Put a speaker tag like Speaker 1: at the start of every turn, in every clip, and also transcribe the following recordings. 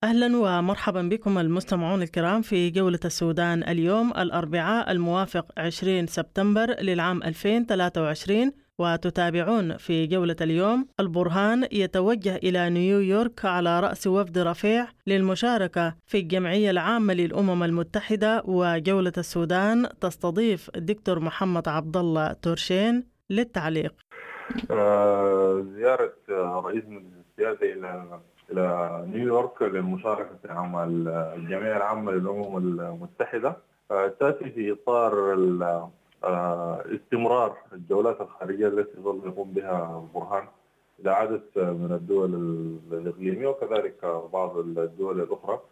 Speaker 1: أهلا ومرحبا بكم المستمعون الكرام في جولة السودان اليوم الأربعاء الموافق 20 سبتمبر للعام 2023. وتتابعون في جولة اليوم البرهان يتوجه إلى نيويورك على رأس وفد رفيع للمشاركة في الجمعية العامة للأمم المتحدة. وجولة السودان تستضيف الدكتور محمد عبد الله تورشين للتعليق.
Speaker 2: زيارة رئيس مجلس السيادة إلى نيويورك للمشاركة في عمل الجمعية العامة للأمم المتحدة تأتي في إطار استمرار الجولات الخارجية التي يظل يقوم بها برهان إلى عدد من الدول الإقليمية وكذلك بعض الدول الأخرى.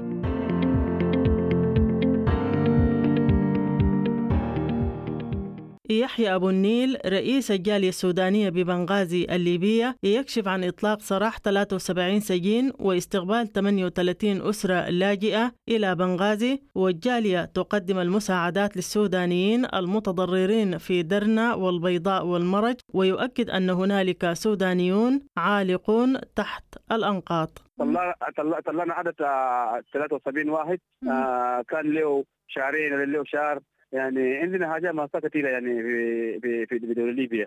Speaker 1: يحيى أبو النيل رئيس الجالية السودانية ببنغازي الليبية يكشف عن إطلاق سراح 73 سجين واستقبال 38 أسرة لاجئة إلى بنغازي، والجالية تقدم المساعدات للسودانيين المتضررين في درنا والبيضاء والمرج، ويؤكد أن هنالك سودانيون عالقون تحت الأنقاض.
Speaker 3: طلعنا عدد 73 واحد، كان له شهرين له شهر، يعني عندنا حاجة ماسة كثيرة يعني في دولة ليبيا.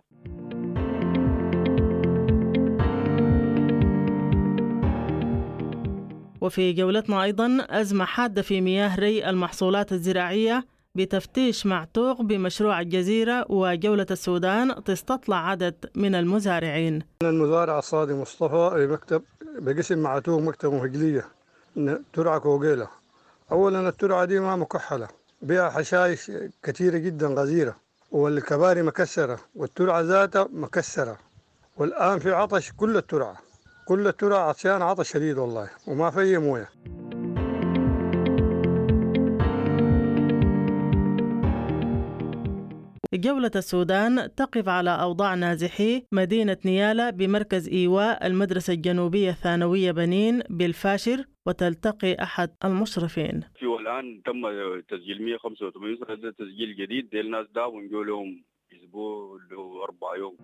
Speaker 1: وفي جولتنا أيضا أزمة حادة في مياه ري المحصولات الزراعية بتفتيش معتوق بمشروع الجزيرة، وجولة السودان تستطلع عدد من المزارعين.
Speaker 4: المزارع صادي مصطفى مكتب بقسم معتوق مكتب مهجلية ترعى كوغيلة. أولا الترعة دي ما مكحلة، بها حشائش كثيرة جدا غزيرة، والكباري مكسرة والترعة ذاتها مكسرة، والآن في عطش. كل الترعة عطشان عطش شديد والله، وما في موية.
Speaker 1: جولة السودان تقف على أوضاع نازحي مدينة نيالا بمركز إيواء المدرسة الجنوبية الثانوية بنين بالفاشر، وتلتقي أحد المشرفين.
Speaker 5: الآن تم تسجيل 185 هذا تسجيل جديد، دي الناس دا ونقول لهم أسبوع له 4 يوم.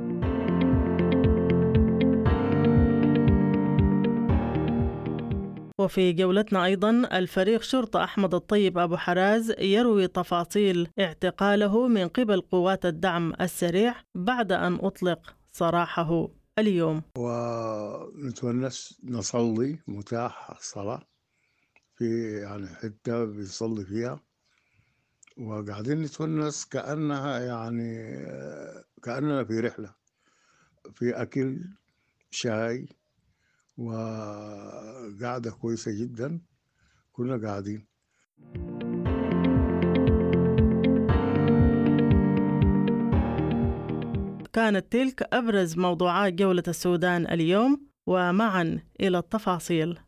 Speaker 1: وفي جولتنا أيضا الفريق شرطة أحمد الطيب أبو حراز يروي تفاصيل اعتقاله من قبل قوات الدعم السريع بعد أن أطلق سراحه اليوم.
Speaker 6: ونتونس نصلي، متاح الصلاة في يعني حتة بنصلي فيها، وقاعدين نتونس كأنها يعني كأننا في رحلة، في أكل شاي وقاعدة كويسة جدا، كنا قاعدين.
Speaker 1: كانت تلك أبرز موضوعات جولة السودان اليوم، ومعا إلى التفاصيل.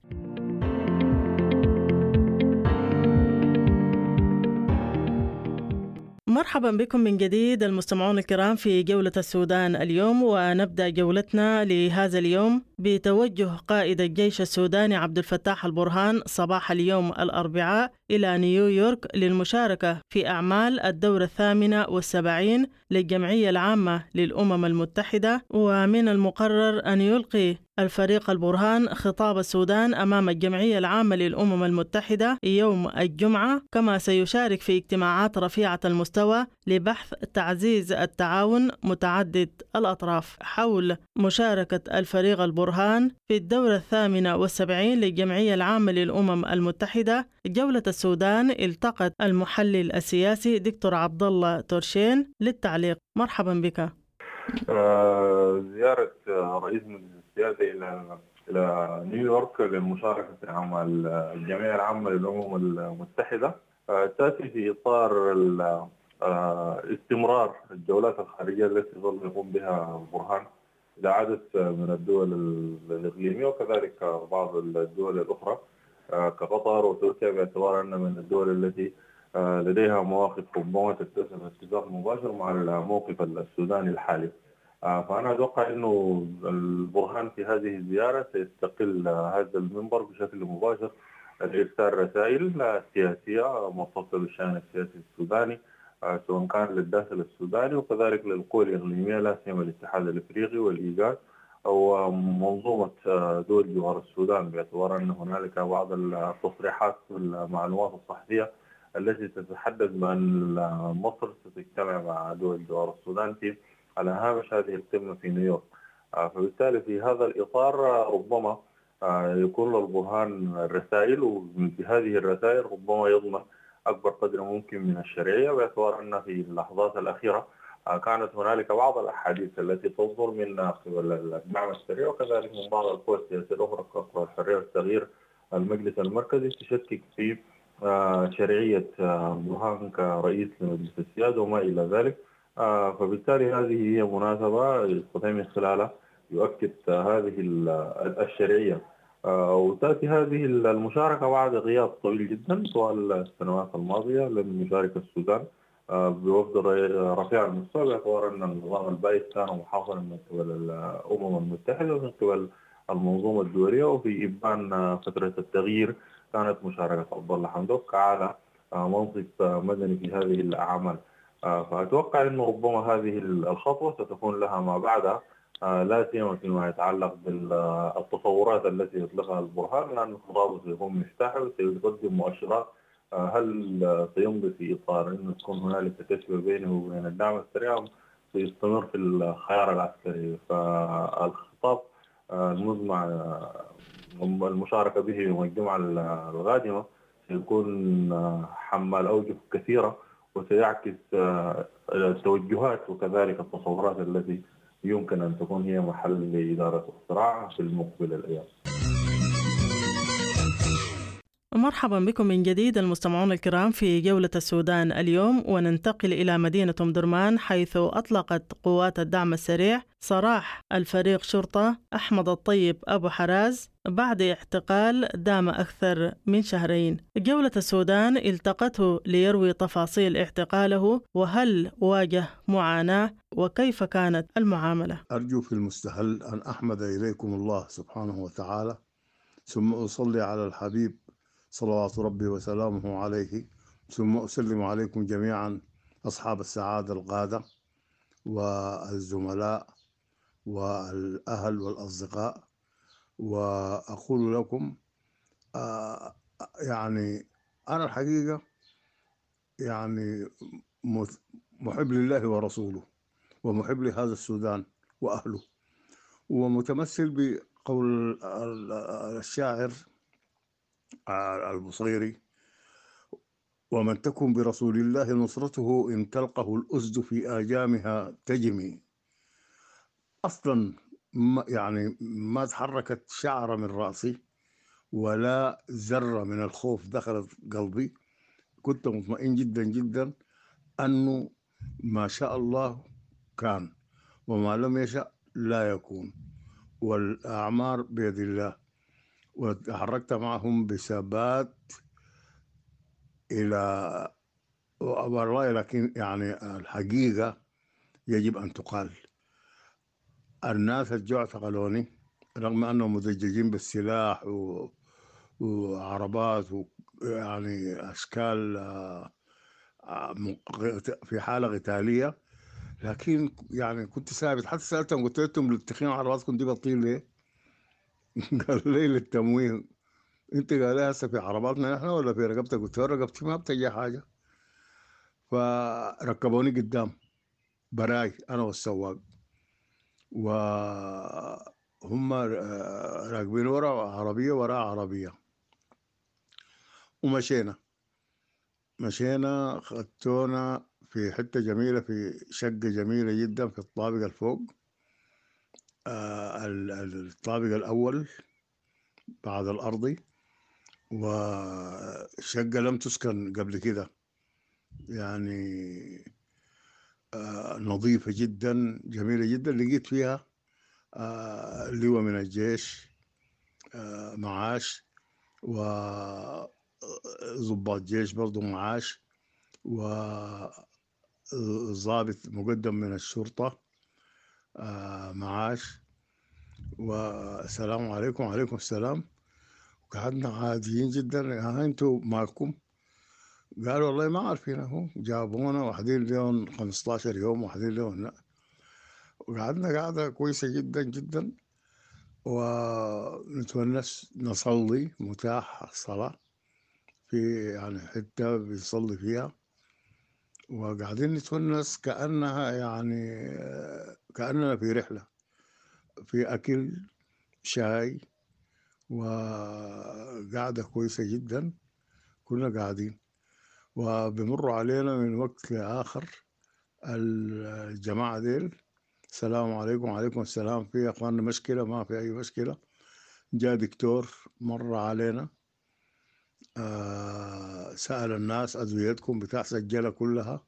Speaker 1: مرحبا بكم من جديد المستمعون الكرام في جولة السودان اليوم، ونبدأ جولتنا لهذا اليوم بتوجه قائد الجيش السوداني عبد الفتاح البرهان صباح اليوم الأربعاء إلى نيويورك للمشاركة في أعمال الدورة 78 للجمعية العامة للأمم المتحدة. ومن المقرر أن يلقي الفريق البرهان خطاب السودان أمام الجمعية العامة للأمم المتحدة يوم الجمعة، كما سيشارك في اجتماعات رفيعة المستوى لبحث تعزيز التعاون متعدد الأطراف حول مشاركة الفريق البرهان في الدورة 78 للجمعية العامة للأمم المتحدة. جولة السودان التقت المحلل السياسي دكتور عبد الله تورشين للتعليق. مرحبا بك.
Speaker 2: زيارة رئيس مجلس السيادة إلى نيويورك للمشاركة في عمل الجمعية العامة للأمم المتحدة تأتي في إطار استمرار الجولات الخارجية التي يظل يقوم بها برهان إلى عدد من الدول الإقليمية وكذلك بعض الدول الأخرى كقطر وتركيا، باعتبار أن من الدول التي لديها مواقف ربما تتسم اتفاق مباشر مع الموقف السوداني الحالي. فأنا أتوقع أنه البرهان في هذه الزيارة سيستقل هذا المنبر بشكل مباشر لإرسال رسائل سياسية مختصة بالشأن السياسي السوداني، سواء كان للداخل السوداني وكذلك للقوى الإقليمية لا سيما الاتحاد الإفريقي والإيجاد أو منظومة دول جوار السودان، باعتبار أن هنالك بعض التصريحات والمعلومات الصحفية التي تتحدث بأن مصر ستجتمع مع دول جوار السودان على هامش هذه القمة في نيويورك. فبالتالي في هذا الإطار ربما يكون للبرهان رسائل، وبهذه الرسائل ربما يضمن أكبر قدر ممكن من الشرعية، باعتبار أن في اللحظات الأخيرة كانت هنالك بعض الأحاديث التي تصدر من قبل الدعم السريع وكذلك من بعض القوى السياسية الأخرى كقوى الحرية والتغيير المجلس المركزي تشكك في شرعية برهان كرئيس لمجلس السيادة وما إلى ذلك. فبالتالي هذه هي مناسبة يستطيع من خلالها يؤكد هذه الشرعية. وتأتي هذه المشاركة بعد غياب طويل جدا طوال السنوات الماضية. لم يشارك السودان بوفد رفيع المستوى، باعتبار أن النظام البائد كان محاصرا من قبل الأمم المتحدة ومن قبل المنظومة الدولية. وفي إبان فترة التغيير كانت مشاركة عبد الله حمدوك على منصب مدني في هذه الأعمال. فأتوقع أن ربما هذه الخطوة ستكون لها ما بعدها، لا سيما فيما يتعلق بالتصورات التي يطلقها البرهان، لأن خطابه سيكون مفتاحي وسيقدم مؤشرات هل سيمضي في إطار أن تكون هنالك تشبه بينه وبين الدعم السريع، سيستمر في الخيار العسكري. فالخطاب المزمع المشاركة به يوم الجمعة القادمة سيكون حمال أوجه كثيرة، وسيعكس التوجهات وكذلك التصورات التي يمكن أن تكون هي محل لإدارة الصراع في المقبل الأيام.
Speaker 1: مرحبا بكم من جديد المستمعون الكرام في جولة السودان اليوم، وننتقل إلى مدينة أم درمان، حيث أطلقت قوات الدعم السريع سراح الفريق شرطة أحمد الطيب أبو حراز بعد اعتقال دام أكثر من شهرين. جولة السودان التقته ليروي تفاصيل اعتقاله، وهل واجه معاناة وكيف كانت المعاملة.
Speaker 6: أرجو في المستهل أن أحمد إليكم الله سبحانه وتعالى، ثم أصلي على الحبيب صلوات ربي وسلامه عليه، ثم أسلم عليكم جميعا أصحاب السعادة القادة والزملاء والأهل والأصدقاء، وأقول لكم يعني أنا الحقيقة يعني محب لله ورسوله، ومحب لهذا السودان وأهله، ومتمثل بقول الشاعر البصيري: ومن تكن برسول الله نصرته إن تلقه الأسد في آجامها تجمي. أصلا يعني ما تحركت شعرة من رأسي ولا ذرة من الخوف دخلت قلبي. كنت مطمئن جدا جدا أنه ما شاء الله كان، وما لم يشأ لا يكون، والأعمار بيد الله. وتحركت معهم بثبات إلى والله، لكن يعني الحقيقة يجب أن تقال: الناس الجوع اعتقلوني رغم أنهم مدججين بالسلاح وعربات يعني أشكال في حالة قتالية، لكن يعني كنت ثابت. حتى سألتهم قلت لهم تخين عرباتكم دي بطيل ليه؟ قال لي للتمويه. انت قال لي هسه في عرباتنا نحن ولا في رقبتك؟ قلت له رقبتي ما بتجي حاجة. فركبوني قدام براي أنا والسواق، وهم راكبين ورا عربية وراء عربية، ومشينا خدتونا في حتة جميلة، في شقة جميلة جدا في الطابق الفوق، الطابق الأول بعد الأرضي، وشقة لم تسكن قبل كده، يعني نظيفة جدا جميلة جدا. لقيت فيها لواء من الجيش معاش، وضباط جيش برضو معاش، وضابط مقدم من الشرطة معاش. والسلام عليكم. وعليكم السلام. وقعدنا عاديين جدا. انتوا مالكم؟ قالوا والله ما عارفين، اهو جابونا واحدين لهم 15 يوم واحدين لهم لا. وقعدنا قعدة كويسة جدا جدا. ونتونس نصلي، متاح الصلاة في يعني حتة بنصلي فيها، وقاعدين نتونس كأنها يعني كأننا في رحلة، في أكل، شاي، وقعدة كويسة جدا. كنا قاعدين وبمروا علينا من وقت لآخر الجماعة ديل، السلام عليكم. وعليكم السلام. في يا أخواننا مشكلة؟ ما في أي مشكلة. جاء دكتور مر علينا، سأل الناس أدويتكم بتاع، سجلها كلها.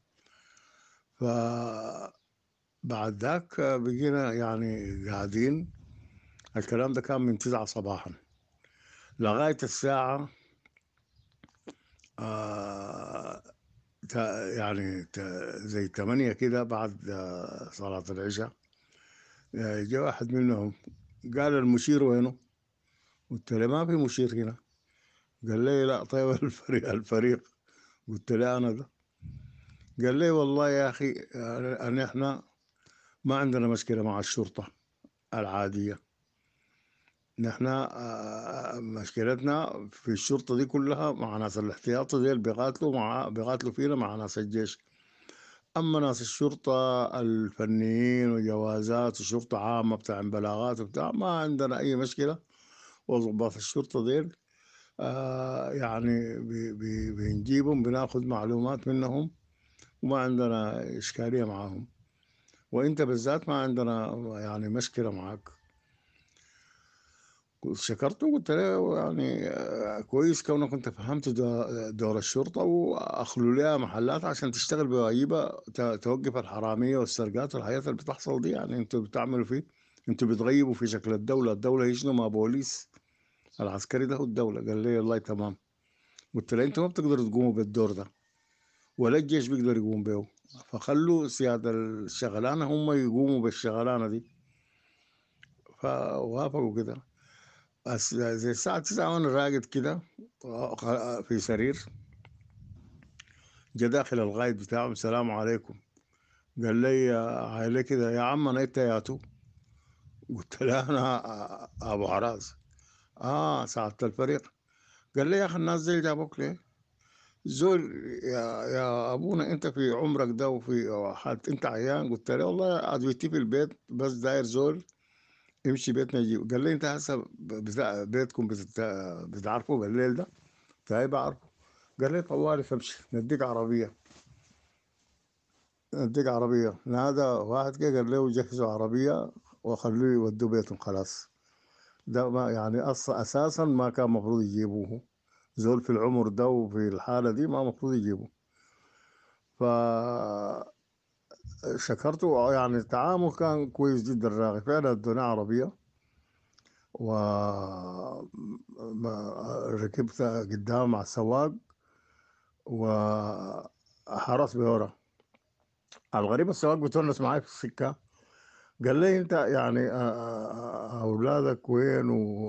Speaker 6: فبعد ذاك بقينا يعني قاعدين. الكلام ده كان من 9 صباحا لغاية الساعة آه يعني زي 8 كده بعد صلاة العشاء. جاء واحد منهم قال المشير وينه؟ قلت له ما في مشير هنا. قال لي لا. طيب الفريق. قلت له أنا ده. قال لي والله يا أخي أن إحنا ما عندنا مشكلة مع الشرطة العادية. نحن مشكلتنا في الشرطة دي كلها مع ناس الاحتياطي ديل بيقاتلوا فينا مع ناس الجيش. أما ناس الشرطة الفنيين وجوازات وشرطة عامة بتاع بلاغات وبتاع ما عندنا أي مشكلة. وضباط الشرطة ديل يعني بنجيبهم، بناخد معلومات منهم، وما عندنا إشكالية معاهم. وإنت بالذات ما عندنا يعني مشكلة معاك. شكرته وقلت له يعني كويس كونك انت فهمت دور الشرطة، واخلوا لها محلات عشان تشتغل بواجبها، توقف الحرامية والسرقات والحاجات اللي بتحصل دي. يعني انتوا بتعملوا فيه، انتوا بتغيبوا في شكل الدولة هي شنو؟ ما بوليس العسكري ده هو الدولة. قال لي والله تمام. قلت له انتوا ما بتقدروا تقوموا بالدور ده، ولا الجيش بيقدر يقوم به، فخلوا سيادة الشغلانة هم يقوموا بالشغلانة دي. فوافقوا كده. زي الساعة 9 وأنا راقد كده في سرير، جا داخل الغايد بتاعهم السلام عليكم. قال لي يا عائلة كده يا عم أنا إنت ياتو؟ قلت له أنا أبو عراز. ساعة الفريق. قال لي يا أخي الناس زي جابوك ليه؟ زول يا أبونا أنت في عمرك ده وفي حالة أنت عيان. قلت له والله أدويتي في البيت، بس داير زول يمشي بيتنا يجيب. قال لي أنت هسه بيتكم بتعرفوا بالليل ده؟ قلت له بعرفه. قال لي طوالي فامشي نديك عربية. نادى واحد كده قال له جهزوا عربية وخلوه يودوا بيتهم خلاص. ده ما يعني أساسا ما كان مفروض يجيبوه. زول في العمر ده وفي الحالة دي ما مفروض يجيبوه. فشكرته يعني التعامل كان كويس جدا راغي. فعلا ادوني عربية و ركبت قدام مع السواق وحرس بورا. الغريب السواق بتونس معي في السكة. قال لي انت يعني اولادك وين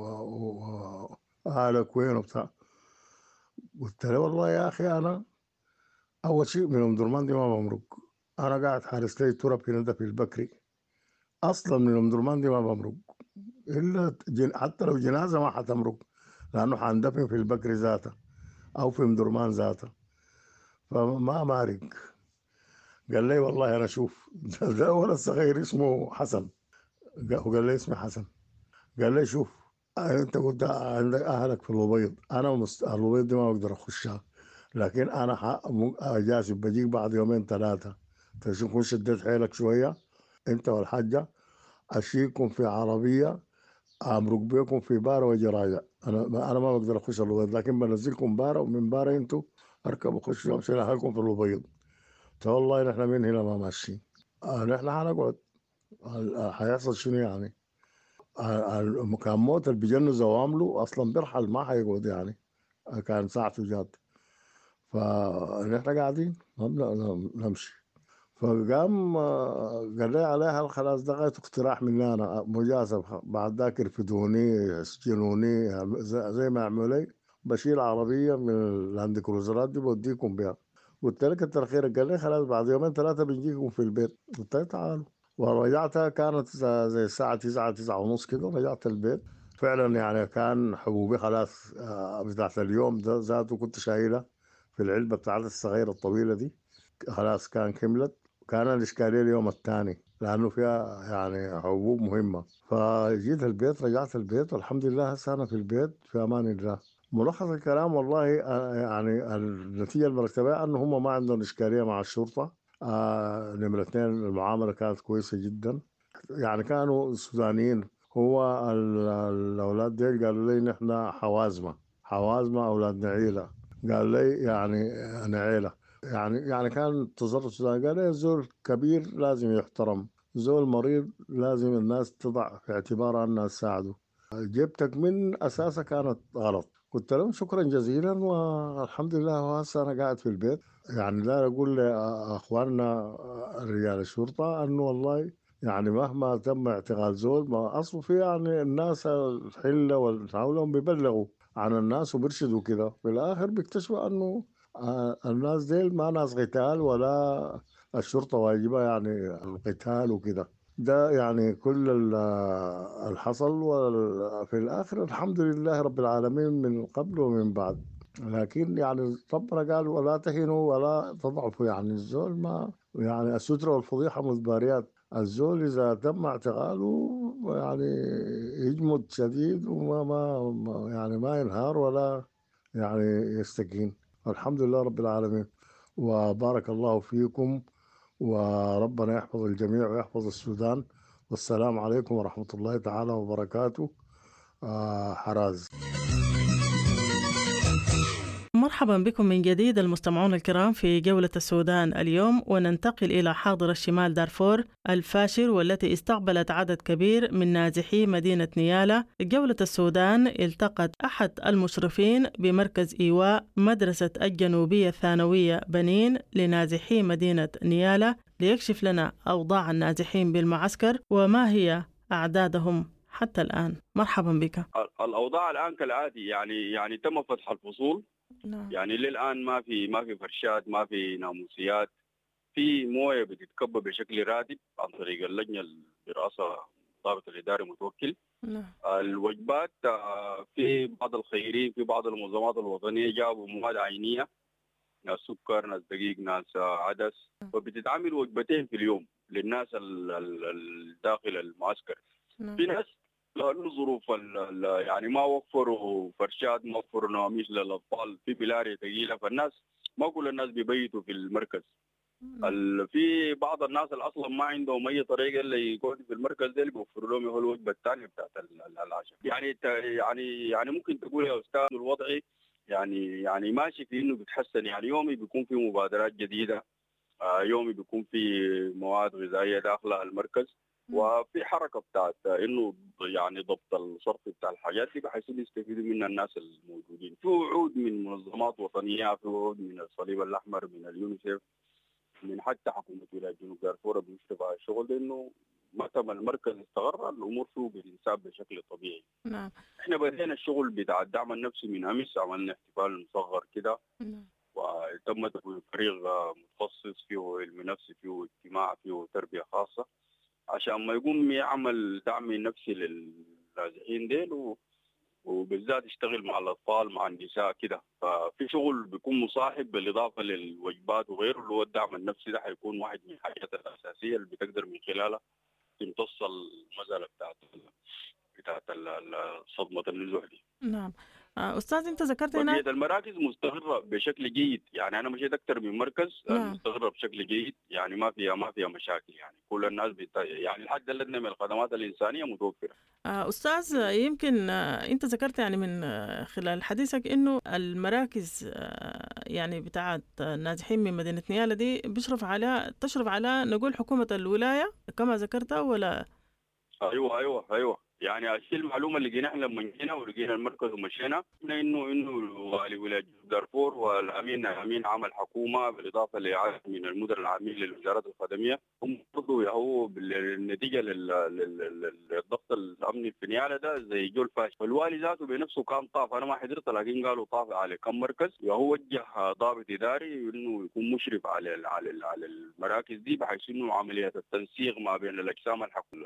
Speaker 6: واهلك وين وبتاع. قلت له والله يا اخي انا اول شيء من ام درمان دي ما بمرق. انا قاعد حارس لي تراب هنا ده في البكري. اصلا من ام درمان دي ما بمرق، الا حتى لو جنازه ما حتمرق، لانه حندفن في البكري ذاته او في ام درمان ذاته، فما مارق. قال لي والله انا شوف ده ولد صغير اسمه حسن. وقال لي اسمي حسن. قال لي شوف انت قلت عندك اهلك في الابيض، انا الابيض دي ما بقدر اخشها، لكن انا اجازف بجيك بعد يومين ثلاثه تكون شديت حيلك شويه انت والحاجه، اشيكم في عربيه امرق بيكم في بارة واجي راجع. انا ما بقدر اخش الابيض، لكن بنزلكم بارة، ومن بارة انتوا اركبوا خشوا امشي لاهلكم في الابيض. قلت والله نحن من هنا ما ماشيين. نحن حنقعد. حيحصل شنو يعني؟ كان موت اللي بيجنز عوامله اصلا بيرحل ما حيقعد يعني. كان ساعته جات. فنحن قاعدين ما نمشي. فقام قال لي عليها خلاص ده غاية اقتراح مني انا مجازفة. بعد ذاك يرفدوني سجنوني زي ما عملوا لي. بشيل عربية من اللاند كروزرات دي بوديكم بها. قلت له كتر خيرك. قال لي خلاص بعد يومين ثلاثة بنجيكم في البيت. قلت له تعالوا. ورجعتها كانت زي الساعة 9 9 ونص كده، رجعت البيت. فعلا يعني كان حبوبي خلاص بتاعت اليوم ده ذاته كنت شايلها في العلبة بتاعت الصغيرة الطويلة دي، خلاص كان كملت. كان الإشكالية اليوم الثاني لأنه فيها يعني حبوب مهمة. فجيت البيت، رجعت البيت، والحمد لله هسه أنا في البيت في أمان الله. ملخص الكلام والله يعني النتيجة المرتبة أنه هم ما عندهم إشكالية مع الشرطة. نمرة اثنين، المعاملة كانت كويسة جدا. يعني كانوا السودانيين، هو الأولاد دي قالوا لي نحن حوازمة أولاد نعيلة. قال لي يعني نعيلة. يعني كان تصرف السوداني، قال لي زول كبير لازم يحترم، زول مريض لازم الناس تضع في اعتبارها أنها تساعده. جبتك من أساسها كانت غلط. قلت لهم شكرا جزيلا والحمد لله. وهسه أنا قاعد في البيت. يعني لا أقول لأخواننا رجال الشرطة أنه والله يعني مهما تم اعتقال زول، ما أصله في يعني الناس الحلة والحولهم بيبلغوا عن الناس وبيرشدوا كده، في الآخر بيكتشفوا أنه الناس ديل ما ناس قتال، ولا الشرطة واجبة يعني القتال وكده. ده يعني كل الحصل. وفي الآخر الحمد لله رب العالمين من قبل ومن بعد. لكن يعني ربنا قال ولا تهنوا ولا تضعفوا. يعني الزول ما يعني السترة والفضيحة متباريات. الزول إذا تم اعتقاله يعني يجمد شديد يعني ما ينهار ولا يعني يستكين. الحمد لله رب العالمين. وبارك الله فيكم، وربنا يحفظ الجميع ويحفظ السودان. والسلام عليكم ورحمة الله تعالى وبركاته. حراز.
Speaker 1: مرحبا بكم من جديد المستمعون الكرام في جولة السودان اليوم، وننتقل إلى حاضر الشمال دارفور الفاشر، والتي استقبلت عدد كبير من نازحي مدينة نيالا. جولة السودان التقت أحد المشرفين بمركز إيواء مدرسة الجنوبية الثانوية بنين لنازحي مدينة نيالا ليكشف لنا أوضاع النازحين بالمعسكر وما هي أعدادهم حتى الآن. مرحبا بك.
Speaker 5: الأوضاع الآن كالعادي، يعني تم فتح الفصول.
Speaker 1: نعم.
Speaker 5: يعني للآن ما في فرشات، ما في ناموسيات. في مويه بتتكبى بشكل راتب عن طريق اللجنه برئاسه ضابط الاداري متوكل.
Speaker 1: نعم.
Speaker 5: الوجبات في بعض الخيرين، في بعض المنظمات الوطنيه جابوا مواد عينيه، ناس سكر، ناس دقيق، ناس عدس، فبتتعمل وجبتين في اليوم للناس داخل المعسكر.
Speaker 1: نعم.
Speaker 5: في ناس لأنه ظروف يعني ما وفروا فرشات، ما وفروا نواميس للأطفال، في بلارية ثقيلة، فالناس ما كل الناس بيبيتوا في المركز. في بعض الناس اللي اصلا ما عندهم اي طريقه الا يقعدوا في المركز ده اللي بيوفروا لهم هو الوجبه الثانيه بتاعت العشاء. يعني ممكن تقول يا استاذ الوضع يعني ماشي في انه بيتحسن. يعني يومي بيكون في مبادرات جديده، يومي بيكون في مواد غذائيه داخل المركز، وفي حركه بتاعت انه يعني ضبط الصرف بتاع الحاجات دي بحيث يستفيدوا منها الناس الموجودين. في وعود من منظمات وطنيه، في وعود من الصليب الاحمر، من اليونيسيف، من حتى حكومه ولايه جنوب دارفور بيشرف على الشغل ده، انه متى ما المركز استقر الامور فيه بتنساب بشكل طبيعي.
Speaker 1: نعم.
Speaker 5: احنا بدينا الشغل بتاع الدعم النفسي من امس، عملنا احتفال مصغر كده.
Speaker 1: نعم.
Speaker 5: وتم تكوين فريق متخصص فيه علم نفسي، فيه اجتماع، فيه تربيه خاصه، عشان ما يقوم يعمل دعم نفسي للنازحين ديل، وبالذات يشتغل مع الأطفال مع النساء كده. ففي شغل بيكون مصاحب بالإضافة للوجبات وغيره، اللي هو الدعم النفسي ده حيكون واحد من الحاجات الأساسية اللي بتقدر من خلالها تمتص المسألة بتاعت صدمة النزوح دي.
Speaker 1: نعم. أستاذ أنت ذكرت هنا
Speaker 5: بقية المراكز مستقرة بشكل جيد. يعني أنا مشيت أكثر من مركز،
Speaker 1: نعم.
Speaker 5: مستقرة بشكل جيد، يعني ما فيها مشاكل. يعني كل الناس يعني الحد الأدنى من الخدمات الإنسانية متوفرة.
Speaker 1: أستاذ يمكن أنت ذكرت يعني من خلال حديثك إنه المراكز يعني بتاعت النازحين من مدينة نيالا دي تشرف على نقول حكومة الولاية كما ذكرت ولا؟
Speaker 5: أيوة يعني الشيء المعلومه اللي لقيناها لما جينا ولقينا المركز ومشينا انه والي ولايه دارفور والامين عام الحكومه بالاضافه لاعاده من المدير العام للوزارات الخدميه هم برضه هو بالنتيجه للضغط الامني في نيالا ده زي جول فاش. فالوالي ذاته بنفسه كان طاف، انا ما حضرت لكن قالوا طاف على كم مركز، وهو وجه ضابط اداري انه يكون مشرف على المراكز دي بحيث انه عمليه التنسيق ما بين الاجسام الحكوميه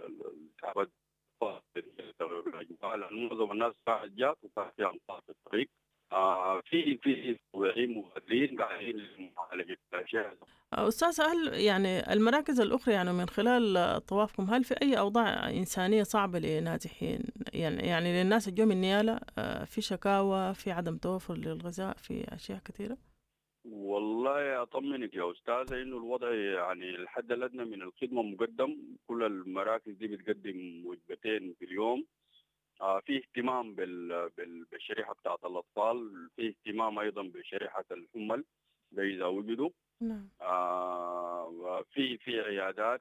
Speaker 5: معظم الناس كانت جات وكان في انقاض في الطريق. في موظفين مبادرين قاعدين لمعالجه الاشياء.
Speaker 1: أستاذ، هل يعني المراكز الأخرى يعني من خلال طوافكم هل في أي أوضاع إنسانية صعبة لنازحين يعني للناس اللي جو من نيالا؟ في شكاوى، في عدم توفر للغذاء، في أشياء كثيرة؟
Speaker 5: والله أطمنك يا أستاذة إنه الوضع يعني الحد الأدنى من الخدمة مقدم. كل المراكز دي بتقدم وجبتين في اليوم. في اهتمام بالشريحة بتاعت الأطفال، في اهتمام أيضا بشريحة الحمل إذا وجدوا.
Speaker 1: نعم.
Speaker 5: في عيادات،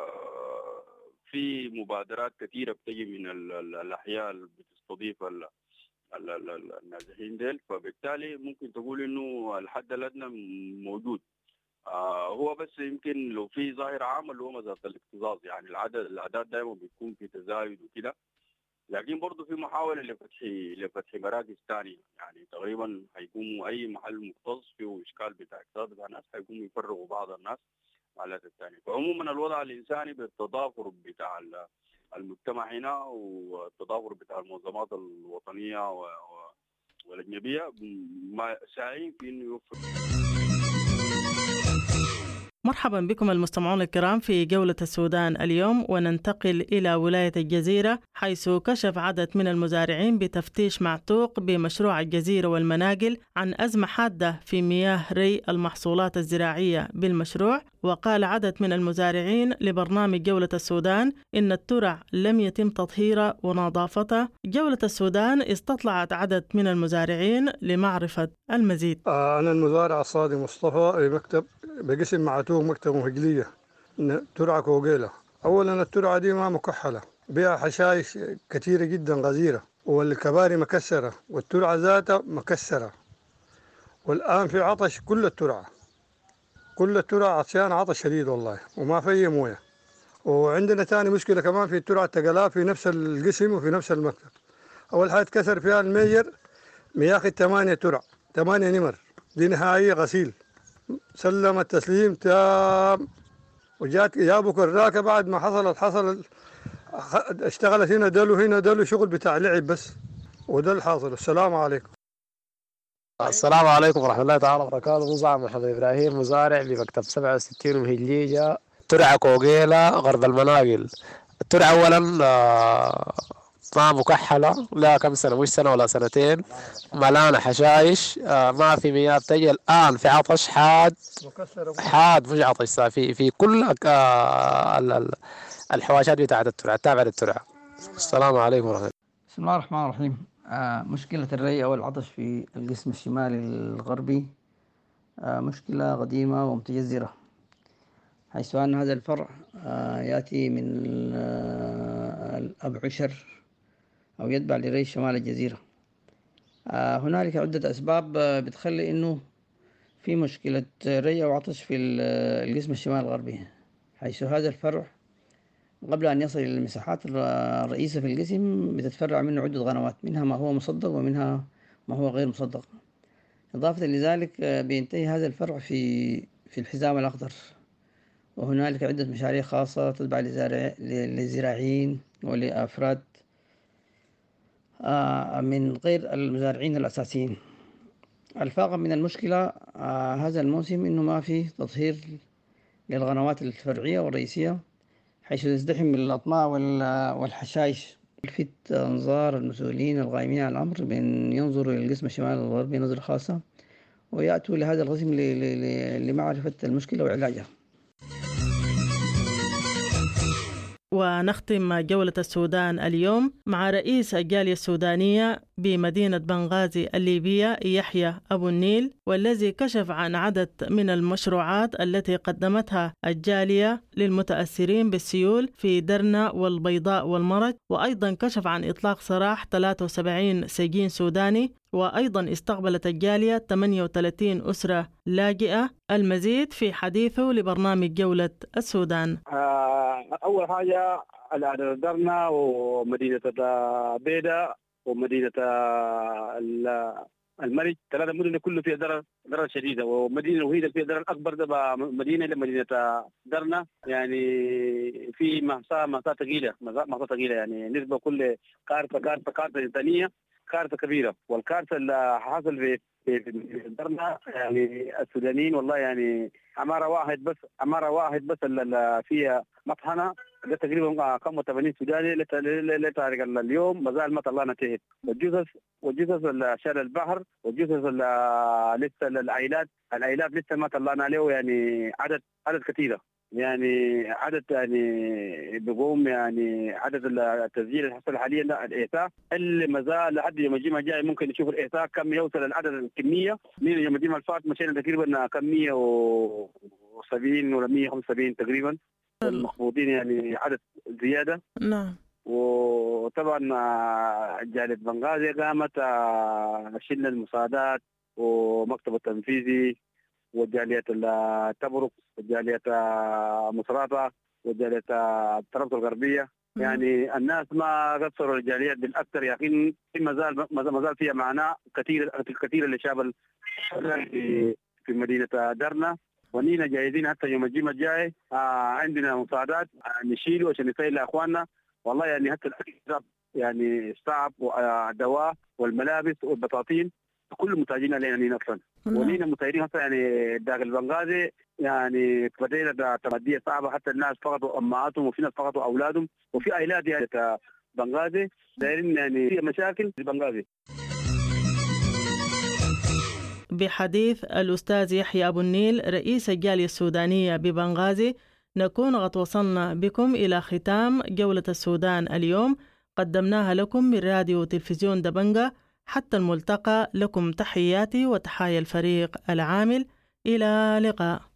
Speaker 5: في مبادرات كثيرة بتجي من الأحياء اللي بتستضيف النازحين ديل، فبالتالي ممكن تقول انه الحد الادنى موجود. هو بس يمكن لو في ظاهره عامه اللي هو مساله الاكتظاظ، يعني الاعداد دائما بيكون في تزايد وكده، لكن برضه في محاوله لفتح مراكز ثانيه. يعني تقريبا هيكون اي محل مكتظ فيه اشكال بتاع اكتظاظ بتاع الناس هيكونوا يفرغوا بعض الناس محلات الثانيه. فعموما الوضع الانساني بالتضافر بتاع المجتمع هنا والتضافر بتاع المنظمات الوطنية والأجنبية ساعين في إنه يوفر.
Speaker 1: مرحبا بكم المستمعون الكرام في جولة السودان اليوم، وننتقل إلى ولاية الجزيرة حيث كشف عدد من المزارعين بتفتيش معتوق بمشروع الجزيرة والمناقل عن أزمة حادة في مياه ري المحصولات الزراعية بالمشروع. وقال عدد من المزارعين لبرنامج جولة السودان إن الترع لم يتم تطهيرها ونظافتها. جولة السودان استطلعت عدد من المزارعين لمعرفة المزيد.
Speaker 4: أنا المزارع الصادق مصطفى مكتب بقسم معتوق مكتب مهجلية ترعة كوغيلة. أولا الترعة دي ما مكحلة، بها حشائش كثيرة جدا غزيرة، والكباري مكسرة، والترعة ذاتها مكسرة، والآن في عطش. كل الترعة عطشان عطش شديد والله، وما في موية. وعندنا ثاني مشكلة كمان في الترعة التقلاء في نفس القسم وفي نفس المكتب. أول حاجة اتكسر فيها الميجر مياخد 8 ترع 8 نمر، دي نهائية غسيل. سلم التسليم تام، وجات جابوا كراكه بعد ما حصل اشتغلت هنا دلو شغل بتاع لعب بس، وده الحاصل. السلام عليكم.
Speaker 7: السلام عليكم ورحمة الله تعالى وبركاته. مزارع محمد إبراهيم، مزارع بمكتب 67 ومهجليجة ترعة كوغيلة غرب المناقل. الترعة أولا ما مكحلة، لا كم سنة، مش سنة ولا سنتين، ملانة حشايش، ما في مياه بتجي. الآن في عطش حاد مش عطش صافي في كل الحواشات بتاعت الترعة التابعة للترعة. السلام عليكم ورحمة الله.
Speaker 8: بسم الله الرحمن الرحيم. مشكلة الري أو العطش في القسم الشمالي الغربي مشكلة قديمة ومتجذرة، حيث أن هذا الفرع يأتي من الأب عشر أو يتبع لري شمال الجزيرة. هنالك عدة أسباب بتخلي إنه في مشكلة ري أو عطش في القسم الشمال الغربي، حيث هذا الفرع قبل أن يصل إلى المساحات الرئيسة في القسم بتتفرع منه عدة قنوات، منها ما هو مصدق ومنها ما هو غير مصدق. إضافة لذلك بينتهي هذا الفرع في الحزام الأخضر، وهنالك عدة مشاريع خاصة تتبع للزراعيين ولأفراد من غير المزارعين الأساسيين. الفاقم من المشكلة هذا الموسم إنه ما في تطهير للقنوات الفرعية والرئيسية، حيث تزدحم الأطماع والحشائش. يلفت أنظار المسؤولين القائمين على الأمر بأن ينظروا إلى القسم الشمالي الغربي نظرة خاصة، ويأتوا لهذا القسم لمعرفة المشكلة وعلاجها.
Speaker 1: ونختم جولة السودان اليوم مع رئيس الجالية السودانية بمدينة بنغازي الليبية يحيى أبو النيل، والذي كشف عن عدد من المشروعات التي قدمتها الجالية للمتأثرين بالسيول في درنا والبيضاء والمرج، وأيضا كشف عن إطلاق سراح 73 سجين سوداني، وأيضا استقبلت الجالية 38 أسرة لاجئة. المزيد في حديثه لبرنامج جولة السودان.
Speaker 3: أول حاجة درنا ومدينة بيدا ومدينة المرج، 3 مدن كله فيها ضرر شديدة، والمدينة الوحيدة فيها ضرر أكبر ده مدينة درنا، يعني في مأساة ثقيلة يعني نسبة كل كارثة إنسانية، كارثة كبيرة. والكارثة اللي حصل في درنا يعني السودانيين والله يعني عمارة واحد بس اللي فيها مطحنة ده تقريبا 85 سوداني لتاريخ اليوم ما زال ما طلعنا تهت، والجثث اللي شال البحر، والجثث اللي لسه العائلات لسه ما طلعنا عليه، يعني عدد كثيرة، يعني عدد يعني بقوم يعني عدد التسجيل اللي حصل حاليا ده الإحصاء اللي ما زال لحد يوم الجمعة الجاي ممكن نشوف الإحصاء كم يوصل العدد الكمية. من يوم الجمعة الفات مشينا تقريبا كم 170 ولا 175 تقريبا المخبوطين، يعني عدد زيادة.
Speaker 1: نعم.
Speaker 3: وطبعا جالية بنغازي قامت شلنا المساعدات ومكتب التنفيذي وجالية تبرك وجالية مصراتة وجالية طرابلس الغربية، يعني الناس ما قصروا الجاليات بالأكثر، لكن ما زال فيها معاناة كثير للشعب في مدينة درنا. ونينا جاهزين حتى يوم الجمعة الجاي عندنا مساعدات نشيله عشان نسيل لأخواننا. والله يعني حتى الأكل يعني صعب، والدواء والملابس والبطاطين كل متاجين علينا يعني نفسا، ولينا متاجرين حتى يعني داخل بنغازي يعني بدينا تمدية صعبة، حتى الناس فقدوا أمهاتهم وفي ناس فقدوا أولادهم، وفي عائلات يعني بنغازي دايرين يعني في مشاكل في بنغازي.
Speaker 1: بحديث الأستاذ يحيى أبو النيل رئيس الجالية السودانية ببنغازي، نكون قد وصلنا بكم إلى ختام جولة السودان اليوم، قدمناها لكم من راديو وتلفزيون دبنجة. حتى الملتقى، لكم تحياتي وتحايا الفريق العامل، إلى لقاء.